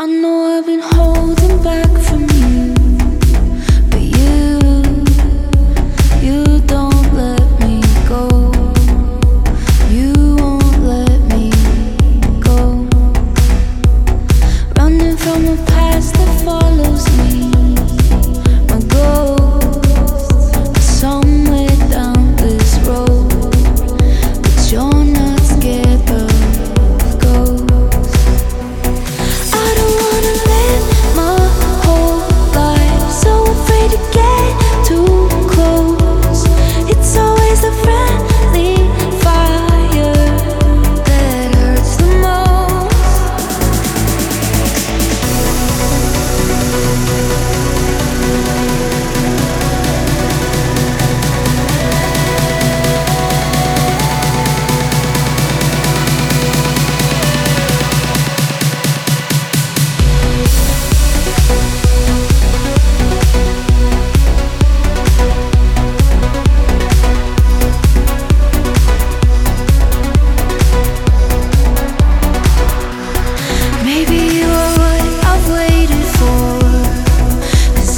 I know I've been holding back from you, but you don't let me go. You won't let me go. Running from the past that follows me. My ghost is somewhere down this road, but you're not scared of ghosts. I don't wanna live my whole life so afraid to get too close. It's always the friendly fire that hurts the most. Maybe you are what I've waited for, 'cause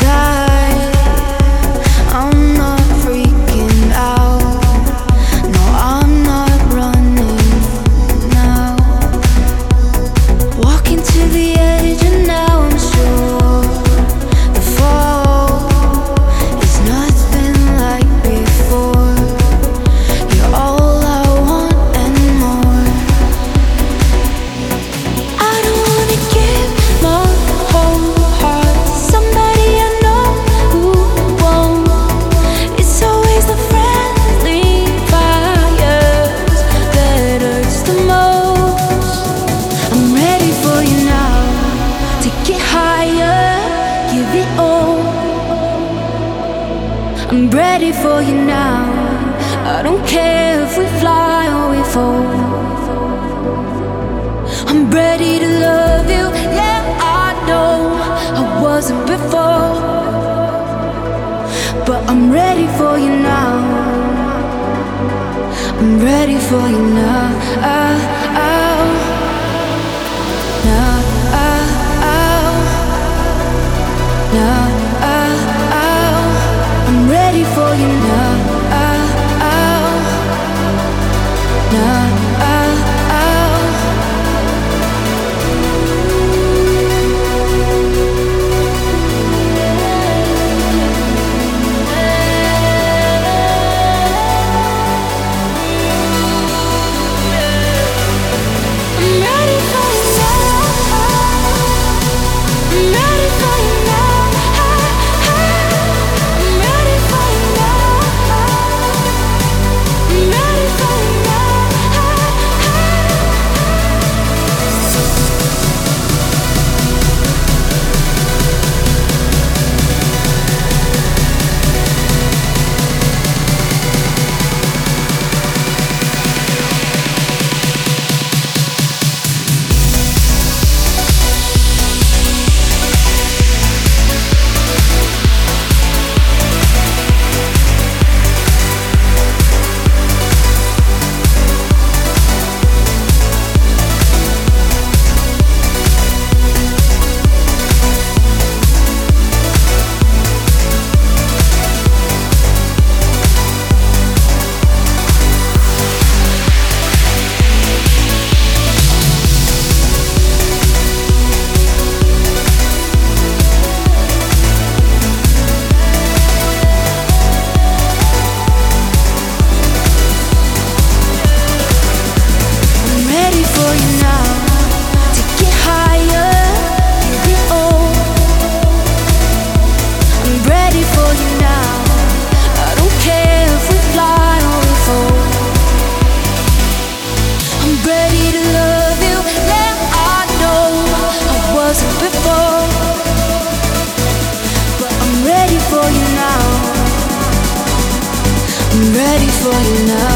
I'm not freaking out. No, I'm not running now. Walking to the edge and now I'm sure the fall is nothing like before. You're all I want and more. I don't wanna give my whole heart to somebody I know who won't. It's always the friendly fires that hurts the most. I'm ready for you now. Take it higher, give it all. I'm ready for you now. I don't care if we fly or we fall. I'm ready to love you, yeah, I know I wasn't before, but I'm ready for you now. I'm ready for you now. Now, I'm ready for you now. I'm ready for you now. I'm ready for you now. I'm ready for you now. I'm ready for you now. I'm ready for you now. Take it higher, give it all. I'm ready for you now. I don't care if we fly or we fall. I'm ready to love you, yeah, I know I wasn't before, but I'm ready for you now. I'm ready for you now.